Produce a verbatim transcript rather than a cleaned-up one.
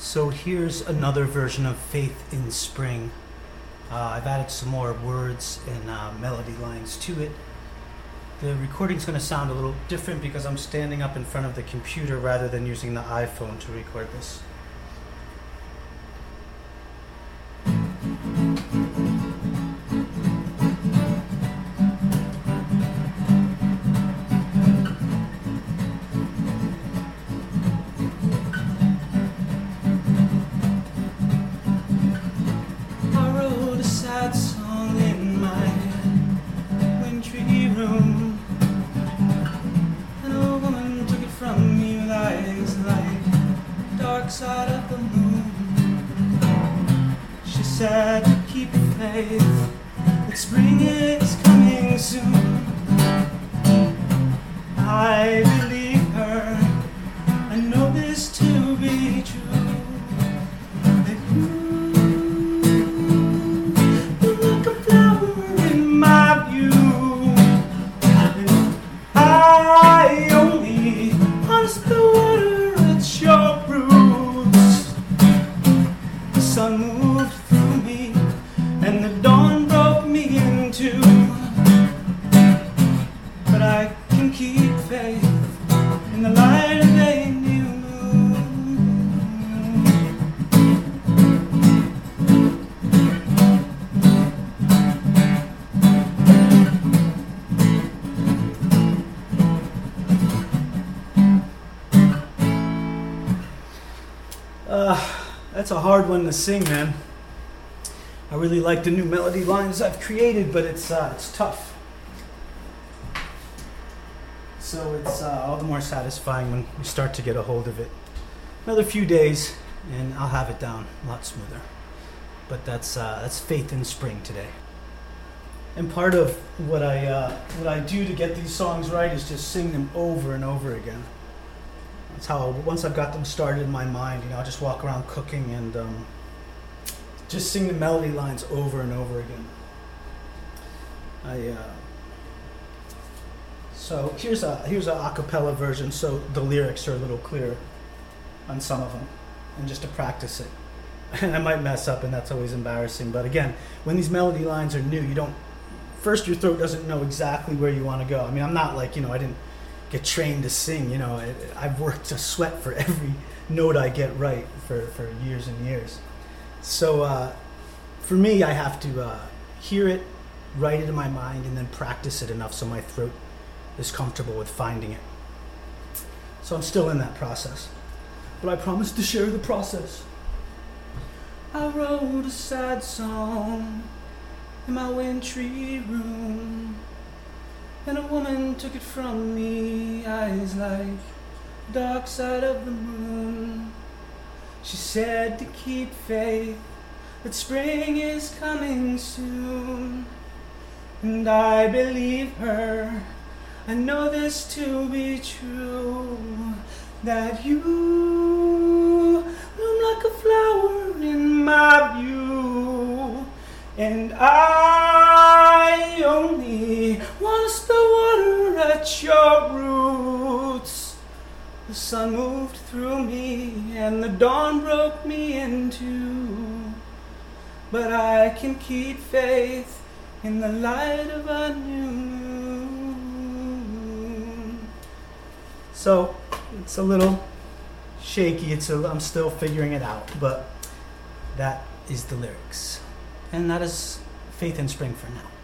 So here's another version of Faith in Spring. Uh, I've added some more words and uh, melody lines to it. The recording's going to sound a little different because I'm standing up in front of the computer rather than using the iPhone to record this. Sad song in my wintry room, and a woman took it from me with eyes like the dark side of the moon. She said to keep faith, that spring is coming soon. I believe her, I know this to be true. That you sun moved through me, and the dawn broke me in two. But I can keep faith in the light of a new moon. Uh, That's a hard one to sing, man. I really like the new melody lines I've created, but it's uh, it's tough. So it's uh, all the more satisfying when you start to get a hold of it. Another few days, and I'll have it down a lot smoother. But that's uh, that's Faith in Spring today. And part of what I uh, what I do to get these songs right is just sing them over and over again. That's how, once I've got them started in my mind, you know, I'll just walk around cooking and um, just sing the melody lines over and over again. I uh, so here's a here's a acapella version, so the lyrics are a little clearer on some of them, and just to practice it. And I might mess up, and that's always embarrassing. But again, when these melody lines are new, you don't. First, your throat doesn't know exactly where you want to go. I mean, I'm not like, you know, I didn't get trained to sing, you know. I, I've worked a sweat for every note I get right for, for years and years. So uh, for me, I have to uh, hear it, write it in my mind, and then practice it enough so my throat is comfortable with finding it. So I'm still in that process. But I promise to share the process. I wrote a sad song in my wintry room, and a woman took it from me, eyes like the dark side of the moon. She said to keep faith, that spring is coming soon. And I believe her, I know this to be true, that you bloom like a flower in my view. And I only want to spill water at your roots. The sun moved through me, and the dawn broke me in two. But I can keep faith in the light of a new moon. So it's a little shaky. It's a, I'm still figuring it out, but that is the lyrics. And that is Faith in Spring for now.